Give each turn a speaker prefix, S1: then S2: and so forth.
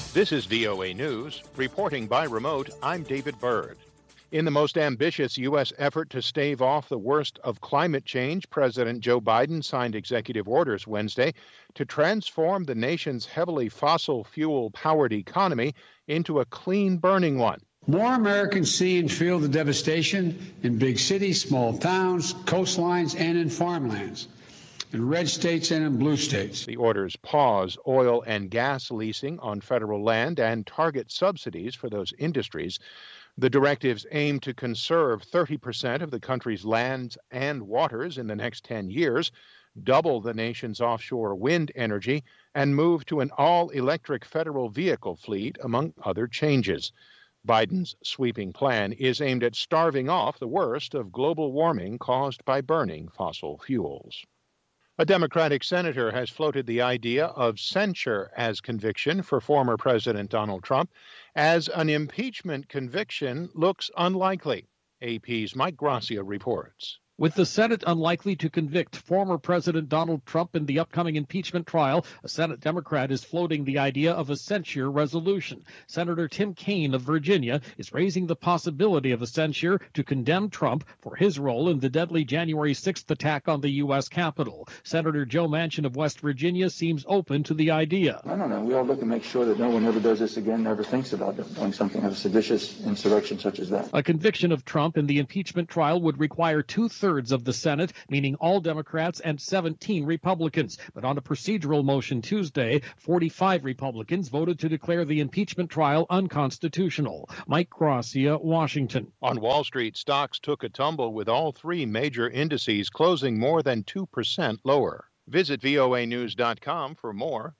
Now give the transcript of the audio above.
S1: This is VOA News. Reporting by remote, I'm David Byrd. In the most ambitious U.S. effort to stave off the worst of climate change, President Joe Biden signed executive orders Wednesday to transform the nation's heavily fossil fuel-powered economy into a clean-burning one.
S2: More Americans see and feel the devastation in big cities, small towns, coastlines, and in farmlands, in red states and in blue states.
S1: The orders pause oil and gas leasing on federal land and target subsidies for those industries. The directives aim to conserve 30% of the country's lands and waters in the next 10 years, double the nation's offshore wind energy, and move to an all-electric federal vehicle fleet, among other changes. Biden's sweeping plan is aimed at starving off the worst of global warming caused by burning fossil fuels. A Democratic senator has floated the idea of censure as conviction for former President Donald Trump, as an impeachment conviction looks unlikely. AP's Mike Gracia reports.
S3: With the Senate unlikely to convict former President Donald Trump in the upcoming impeachment trial, a Senate Democrat is floating the idea of a censure resolution. Senator Tim Kaine of Virginia is raising the possibility of a censure to condemn Trump for his role in the deadly January 6th attack on the U.S. Capitol. Senator Joe Manchin of West Virginia seems open to the idea.
S4: I don't know. We all look and make sure that no one ever does this again, never thinks about doing something of a seditious insurrection such as that.
S3: A conviction of Trump in the impeachment trial would require two-thirds of the Senate, meaning all Democrats and 17 Republicans. But on a procedural motion Tuesday, 45 Republicans voted to declare the impeachment trial unconstitutional. Mike Gracia, Washington.
S1: On Wall Street, stocks took a tumble with all three major indices closing more than 2% lower. Visit voanews.com for more.